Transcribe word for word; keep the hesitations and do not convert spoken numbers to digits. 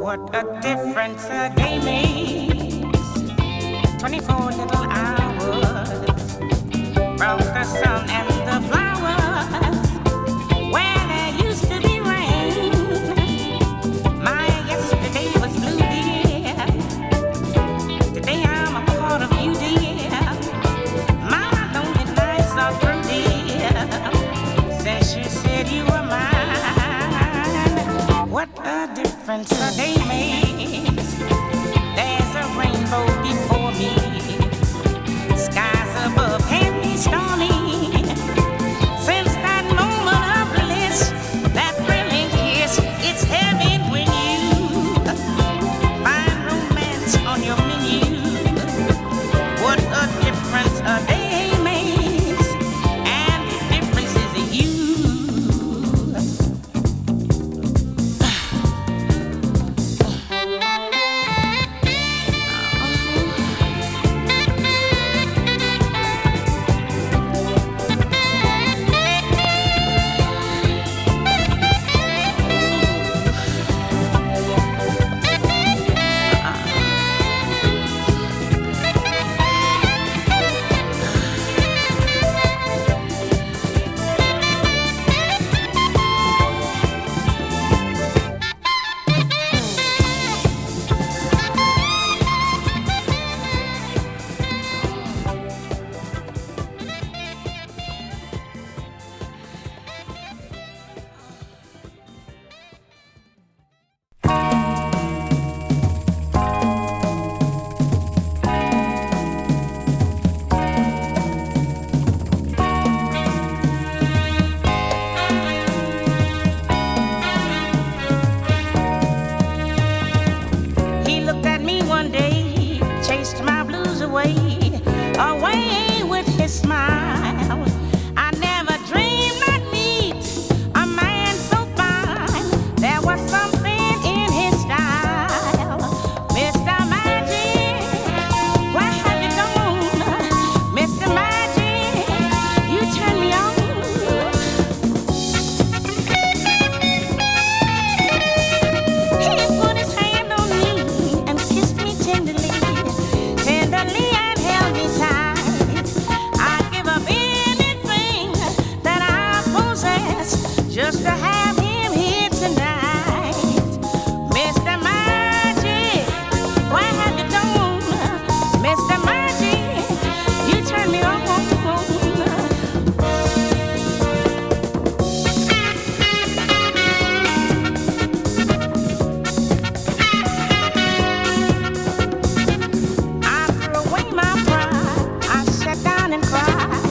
What a difference a day makes. twenty-four little hours brought the sun and the flowers where there used to be rain. My yesterday was blue, dear. Today I'm a part of you, dear. My lonely nights are through, dear. Since you said you were mine, what a difference a day makes. There's a rainbow before me. Skies above can be stormy. Since that moment of bliss, that thrilling kiss, it's heaven when you find romance on your menu. What a difference a day makes, and the difference is you. He looked at me one day, chased my blues away, away with his smile. I never dreamed I'd meet a man so fine. There was something in his style. Mister Magic, where have you gone? Mister Magic, you turn me on. He put his hand on me and kissed me tenderly, tenderly and held me tight. I'd give up anything that I possess just to have him here tonight. Mister Magic, where have you gone? Mister Magic, you turn me on. I threw away my pride. I sat down and cried.